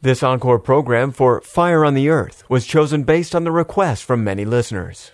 This encore program for Fire on the Earth was chosen based on the request from many listeners.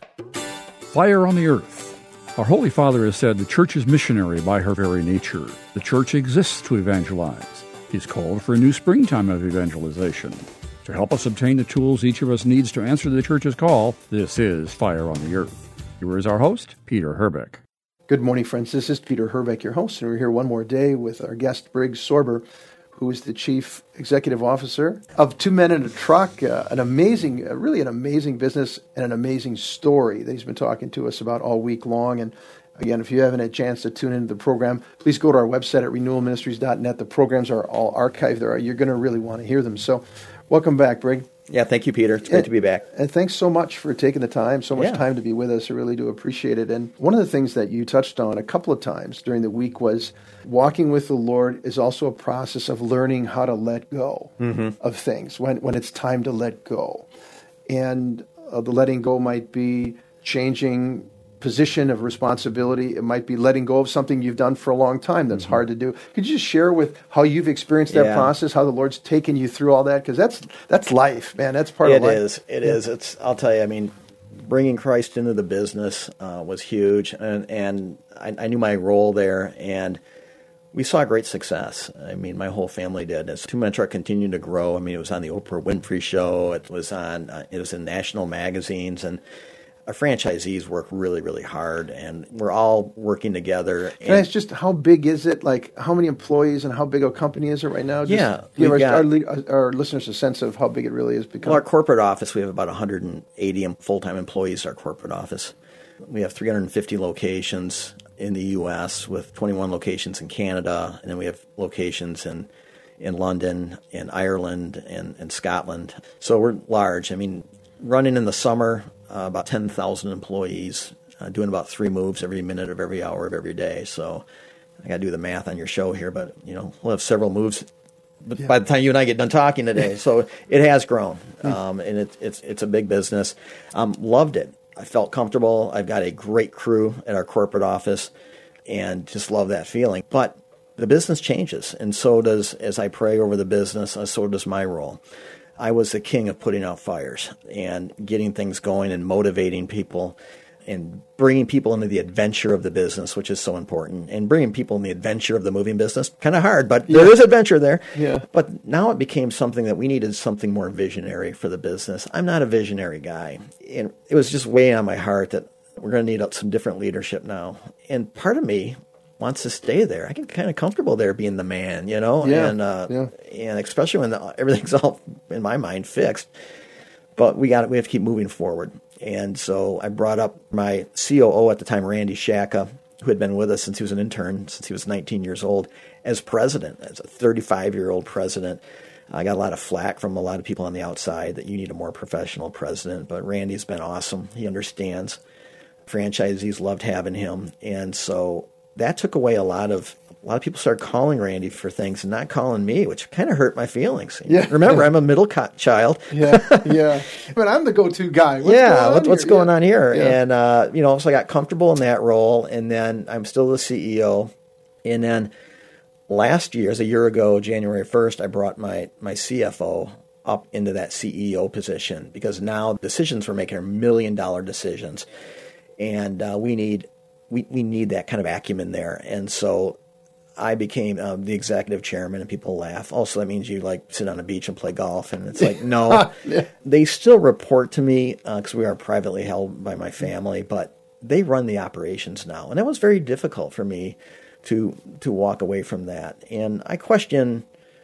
Fire on the Earth. Our Holy Father has said the church is missionary by her very nature. The church exists to evangelize. He's called for a new springtime of evangelization. To help us obtain the tools each of us needs to answer the church's call, this is Fire on the Earth. Here is our host, Peter Herbeck. Good morning, friends. This is Peter Herbeck, your host, and we're here one more day with our guest, Briggs Sorber, who is the Chief Executive Officer of Two Men in a Truck, an amazing business and an amazing story that he's been talking to us about all week long. And again, if you haven't had a chance to tune into the program, please go to our website at renewalministries.net. The programs are all archived there. You're going to really want to hear them. So welcome back, Brig. Yeah, thank you, Peter. It's great to be back. And thanks so much for taking the time, time to be with us. I really do appreciate it. And one of the things that you touched on a couple of times during the week was walking with the Lord is also a process of learning how to let go of things when it's time to let go. And the letting go might be changing position of responsibility. It might be letting go of something you've done for a long time that's hard to do. Could you just share with how you've experienced that process, how the Lord's taken you through all that? Because that's life, man. That's part of life. It is. I'll tell you, I mean, bringing Christ into the business was huge, and I knew my role there, and we saw great success. I mean, my whole family did. As Two Men Truck continued to grow, I mean, it was on the Oprah Winfrey Show. It was in national magazines, and our franchisees work really, really hard, and we're all working together. Can I ask just how big is it? Like, how many employees and how big a company is it right now? Just give our listeners a sense of how big it really is. Well, our corporate office, we have about 180 full-time employees, our corporate office. We have 350 locations in the U.S. with 21 locations in Canada, and then we have locations in London, in Ireland, and Scotland. So we're large. I mean, running in the summer, about 10,000 employees, doing about 3 moves every minute of every hour of every day. So I got to do the math on your show here, but we'll have several moves by the time you and I get done talking today. So it has grown, and it's a big business. Loved it. I felt comfortable. I've got a great crew at our corporate office, and just love that feeling. But the business changes, and so does, as I pray over the business, so does my role. I was the king of putting out fires and getting things going and motivating people and bringing people into the adventure of the business, which is so important, and bringing people in the adventure of the moving business. Kind of hard, but there is adventure there. Yeah. But now it became something that we needed something more visionary for the business. I'm not a visionary guy. And it was just weighing on my heart that we're going to need some different leadership now. And part of me wants to stay there. I get kind of comfortable there being the man, and especially when everything's all, in my mind, fixed. But we have to keep moving forward. And so I brought up my COO at the time, Randy Shaka, who had been with us since he was an intern, since he was 19 years old, as president, as a 35-year-old president. I got a lot of flack from a lot of people on the outside that you need a more professional president, but Randy's been awesome. He understands. Franchisees loved having him, and so that took away a lot of people started calling Randy for things and not calling me, which kind of hurt my feelings. Yeah. Remember, I'm a middle child. Yeah. But I'm the go-to guy. What's going on here? Yeah. And, so I got comfortable in that role, and then I'm still the CEO. And then last year, a year ago, January 1st, I brought my CFO up into that CEO position, because now decisions we're making are $1 million decisions. And we need that kind of acumen there. And so I became the executive chairman, and people laugh. Also, that means you sit on a beach and play golf. And it's like, no. They still report to me because we are privately held by my family, but they run the operations now. And that was very difficult for me to walk away from that. And I question,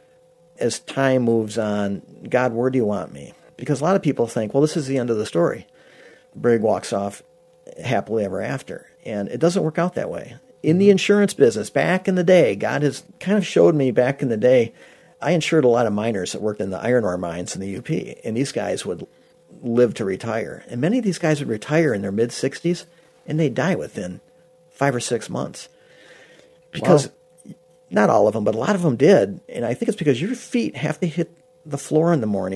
as time moves on, God, where do you want me? Because a lot of people think, well, this is the end of the story. Brig walks off happily ever after. And it doesn't work out that way. In the insurance business, back in the day, God has kind of showed me back in the day, I insured a lot of miners that worked in the iron ore mines in the UP, and these guys would live to retire. And many of these guys would retire in their mid-60s, and they'd die within 5 or 6 months. Because not all of them, but a lot of them did. And I think it's because your feet have to hit the floor in the morning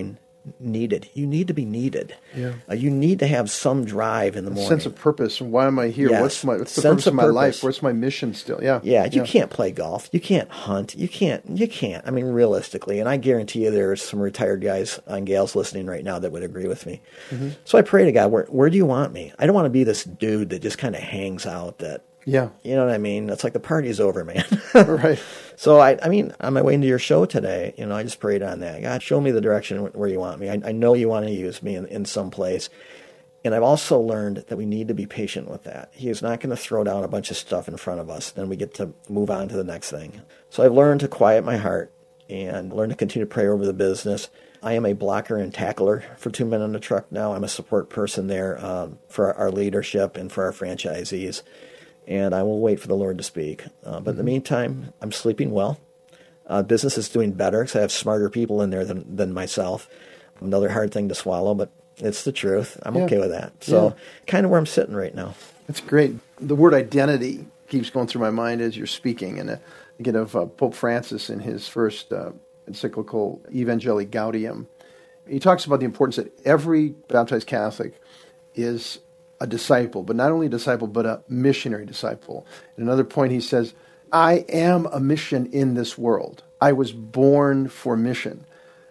needed. You need to be needed. Yeah. You need to have some drive in the morning. Sense of purpose. Why am I here? Yes. What's the purpose of my life? What's my mission still? Yeah. Yeah, you can't play golf. You can't hunt. You can't. I mean, realistically, and I guarantee you there's some retired guys and gals listening right now that would agree with me. Mm-hmm. So I pray to God, where do you want me? I don't want to be this dude that just kind of hangs out that, yeah. You know what I mean? It's like the party's over, man. Right. So, I mean, on my way into your show today, I just prayed on that. God, show me the direction where you want me. I know you want to use me in some place. And I've also learned that we need to be patient with that. He is not going to throw down a bunch of stuff in front of us. Then we get to move on to the next thing. So I've learned to quiet my heart and learn to continue to pray over the business. I am a blocker and tackler for 2 Men on the Truck now. I'm a support person there for our leadership and for our franchisees. And I will wait for the Lord to speak. But in the meantime, I'm sleeping well. Business is doing better because I have smarter people in there than myself. Another hard thing to swallow, but it's the truth. I'm okay with that. So kind of where I'm sitting right now. That's great. The word identity keeps going through my mind as you're speaking. And again, of Pope Francis in his first encyclical Evangelii Gaudium, he talks about the importance that every baptized Catholic is a disciple, but not only a disciple, but a missionary disciple. In another point, he says, I am a mission in this world. I was born for mission.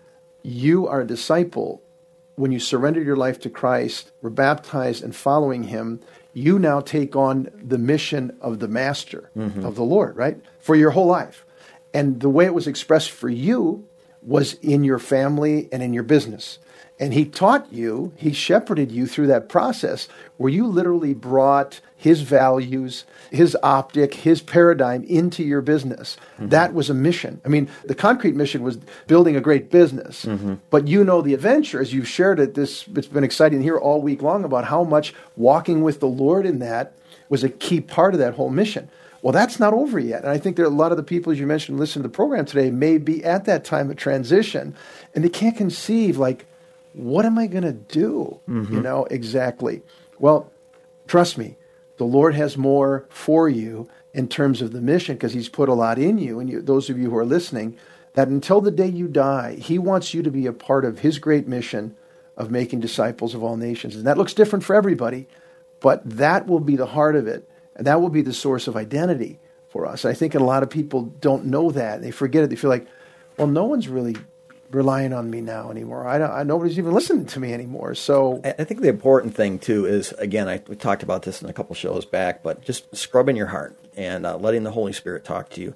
You are a disciple. When you surrender your life to Christ, were baptized and following him, you now take on the mission of the Master, of the Lord, right? For your whole life. And the way it was expressed for you was in your family and in your business. And he taught you, he shepherded you through that process where you literally brought his values, his optic, his paradigm into your business. Mm-hmm. That was a mission. I mean, the concrete mission was building a great business. Mm-hmm. But the adventure, as you've shared it, it's been exciting to hear all week long about how much walking with the Lord in that was a key part of that whole mission. Well, that's not over yet. And I think there are a lot of the people, as you mentioned, listening to the program today, may be at that time of transition. And they can't conceive, what am I going to do? Mm-hmm. Exactly. Well, trust me, the Lord has more for you in terms of the mission because he's put a lot in you. And those of you who are listening, that until the day you die, he wants you to be a part of his great mission of making disciples of all nations. And that looks different for everybody, but that will be the heart of it. And that will be the source of identity for us. I think a lot of people don't know that. They forget it. They feel like, well, no one's really relying on me now anymore. Nobody's even listening to me anymore. So I think the important thing too is, again, we talked about this in a couple shows back, but just scrubbing your heart and letting the Holy Spirit talk to you.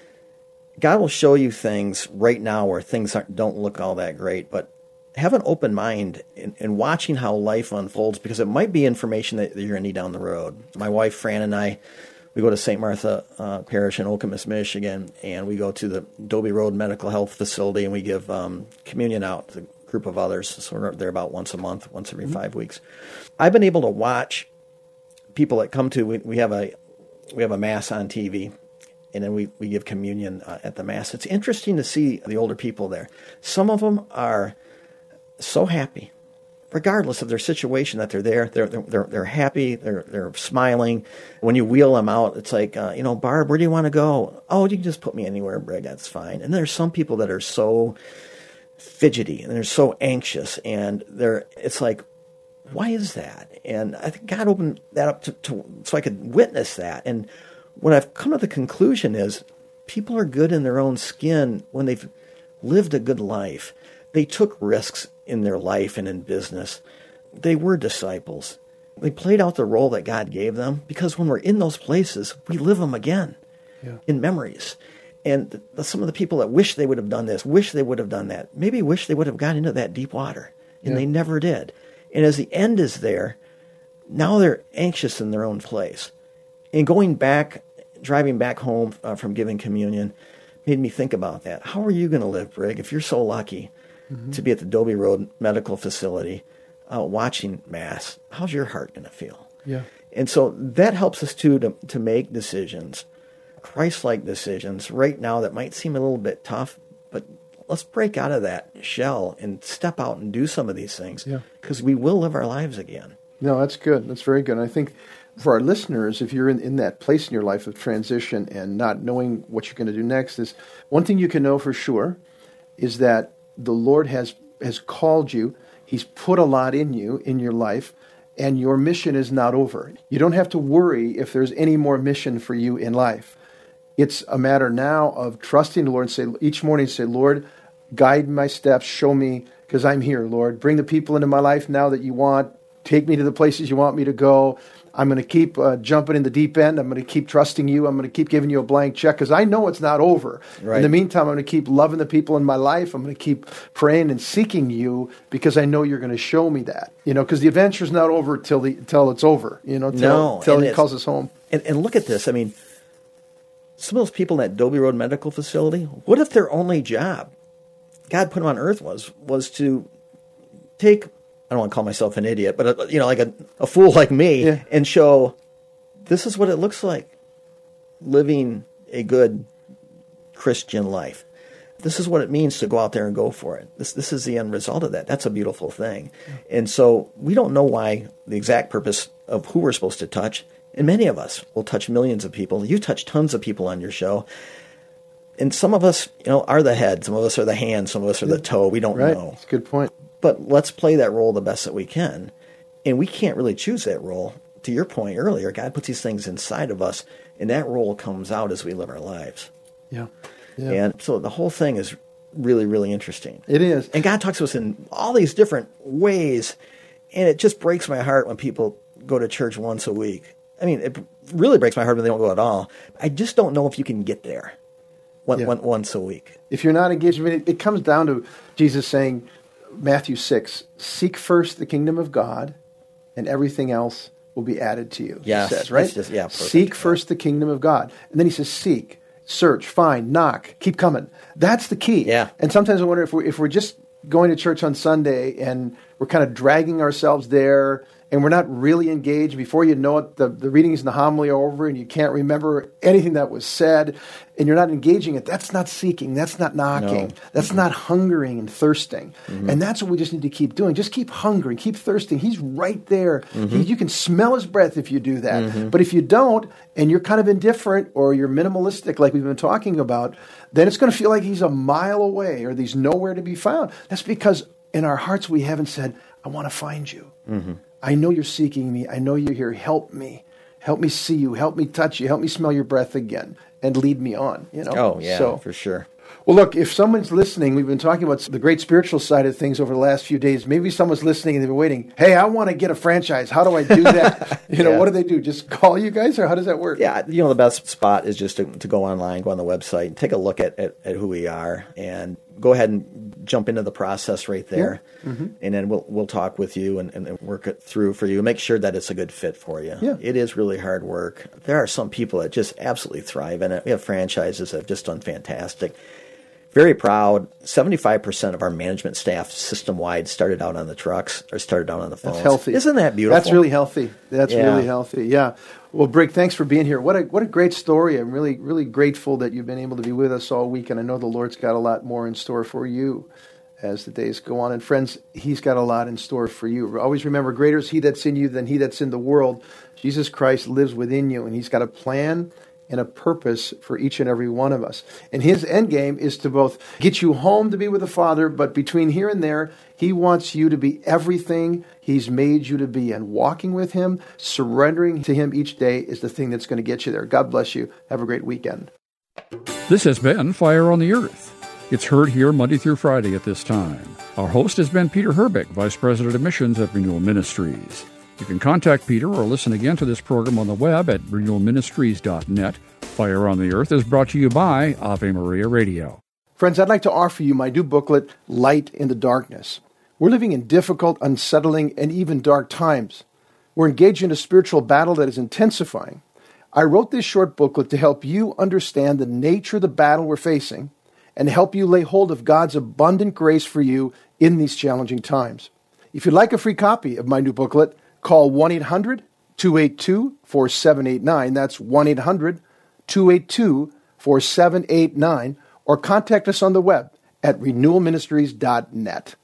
God will show you things right now where things don't look all that great, but have an open mind in watching how life unfolds, because it might be information that you're going to need down the road. My wife, Fran, and I, we go to St. Martha Parish in Okemos, Michigan, and we go to the Dobie Road Medical Health Facility, and we give communion out to a group of others. So we're there about once a month, once every 5 weeks. I've been able to watch people that come to, we have a Mass on TV, and then we give communion at the Mass. It's interesting to see the older people there. Some of them are so happy, regardless of their situation, that they're there. They're happy. They're smiling. When you wheel them out, it's like, Barb, where do you want to go? Oh, you can just put me anywhere, Brig. That's fine. And there's some people that are so fidgety and they're so anxious, and it's like, why is that? And I think God opened that up to so I could witness that. And what I've come to the conclusion is people are good in their own skin when they've lived a good life. They took risks in their life and in business. They were disciples. They played out the role that God gave them, because when we're in those places, we live them again in memories. And some of the people that wish they would have done this, wish they would have done that, maybe wish they would have got into that deep water, and they never did. And as the end is there, now they're anxious in their own place. And driving back home from giving communion, made me think about that. How are you going to live, Brig, if you're so lucky to be at the Dobie Road Medical Facility watching Mass? How's your heart going to feel? Yeah. And so that helps us to make decisions, Christ-like decisions, right now that might seem a little bit tough, but let's break out of that shell and step out and do some of these things, because we will live our lives again. No, that's good. That's very good. And I think for our listeners, if you're in that place in your life of transition and not knowing what you're going to do next, is one thing you can know for sure is that the Lord has has called you. He's put a lot in you, in your life, and your mission is not over. You don't have to worry if there's any more mission for you in life. It's a matter now of trusting the Lord and say, each morning say, Lord, guide my steps, show me, because I'm here, Lord. Bring the people into my life now that you want. Take me to the places you want me to go. I'm going to keep jumping in the deep end. I'm going to keep trusting you. I'm going to keep giving you a blank check because I know it's not over. Right. In the meantime, I'm going to keep loving the people in my life. I'm going to keep praying and seeking you because I know you're going to show me that. Because the adventure's not over till it's over. Till he calls us home. And look at this. I mean, some of those people in that Dobie Road Medical Facility, what if their only job God put them on earth was to take, I don't want to call myself an idiot, but like a fool like me, and show this is what it looks like living a good Christian life. This is what it means to go out there and go for it. This is the end result of that. That's a beautiful thing. And so we don't know why the exact purpose of who we're supposed to touch. And many of us will touch millions of people. You touch tons of people on your show. And some of us, are the head. Some of us are the hand. Some of us are the toe. We don't know. That's a good point. But let's play that role the best that we can. And we can't really choose that role. To your point earlier, God puts these things inside of us, and that role comes out as we live our lives. Yeah. And so the whole thing is really, really interesting. It is. And God talks to us in all these different ways, and it just breaks my heart when people go to church once a week. I mean, it really breaks my heart when they don't go at all. I just don't know if you can get there once a week. If you're not engaged, it comes down to Jesus saying, Matthew 6, seek first the kingdom of God, and everything else will be added to you. Yes, he says, right? Seek first the kingdom of God. And then he says, seek, search, find, knock, keep coming. That's the key. Yeah. And sometimes I wonder if we're just going to church on Sunday and we're kind of dragging ourselves there and we're not really engaged. Before you know it, the readings and the homily are over and you can't remember anything that was said and you're not engaging it. That's not seeking. That's not knocking. No. That's not hungering and thirsting. Mm-hmm. And that's what we just need to keep doing. Just keep hungering, keep thirsting. He's right there. Mm-hmm. You can smell his breath if you do that. Mm-hmm. But if you don't, and you're kind of indifferent or you're minimalistic like we've been talking about, then it's going to feel like he's a mile away or he's nowhere to be found. That's because in our hearts we haven't said, I want to find you. Mm-hmm. I know you're seeking me. I know you're here. Help me. Help me see you. Help me touch you. Help me smell your breath again and lead me on. Oh, yeah, for sure. Well, look, if someone's listening, we've been talking about the great spiritual side of things over the last few days. Maybe someone's listening and they've been waiting. Hey, I want to get a franchise. How do I do that? What do they do? Just call you guys, or how does that work? Yeah, the best spot is just to go online, go on the website, take a look at who we are, and go ahead and jump into the process right there. Yeah. Mm-hmm. And then we'll talk with you and work it through for you. Make sure that it's a good fit for you. Yeah. It is really hard work. There are some people that just absolutely thrive in it. We have franchises that have just done fantastic. Very proud. 75% of our management staff system-wide started out on the trucks or started out on the phones. That's healthy. Isn't that beautiful? That's really healthy. Really healthy. Yeah. Well, Brig, thanks for being here. What a great story. I'm really, really grateful that you've been able to be with us all week, and I know the Lord's got a lot more in store for you as the days go on. And friends, He's got a lot in store for you. Always remember, greater is He that's in you than he that's in the world. Jesus Christ lives within you, and He's got a plan and a purpose for each and every one of us. And His end game is to both get you home to be with the Father, but between here and there, He wants you to be everything He's made you to be. And walking with Him, surrendering to Him each day is the thing that's going to get you there. God bless you. Have a great weekend. This has been Fire on the Earth. It's heard here Monday through Friday at this time. Our host has been Peter Herbeck, Vice President of Missions at Renewal Ministries. You can contact Peter or listen again to this program on the web at renewalministries.net. Fire on the Earth is brought to you by Ave Maria Radio. Friends, I'd like to offer you my new booklet, Light in the Darkness. We're living in difficult, unsettling, and even dark times. We're engaged in a spiritual battle that is intensifying. I wrote this short booklet to help you understand the nature of the battle we're facing and help you lay hold of God's abundant grace for you in these challenging times. If you'd like a free copy of my new booklet, call 1-800-282-4789. That's 1-800-282-4789. Or contact us on the web at renewalministries.net.